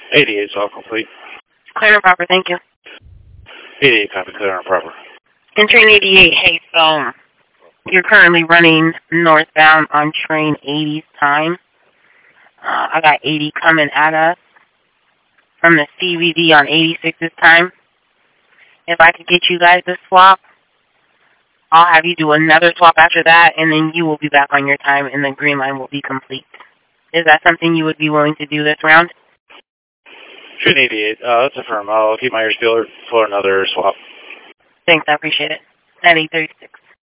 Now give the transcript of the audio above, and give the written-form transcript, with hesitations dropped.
88 is all complete. Clear and proper, thank you. 88 copy, clear and proper. In train 88, hey, so you're currently running northbound on train 80's time. I got 80 coming at us from the CVD on 86's time. If I could get you guys to swap, I'll have you do another swap after that, and then you will be back on your time, and the green line will be complete. Is that something you would be willing to do this round? Train 88, that's affirm. I'll keep my ears peeled for another swap. Thanks, I appreciate it. At 8:36.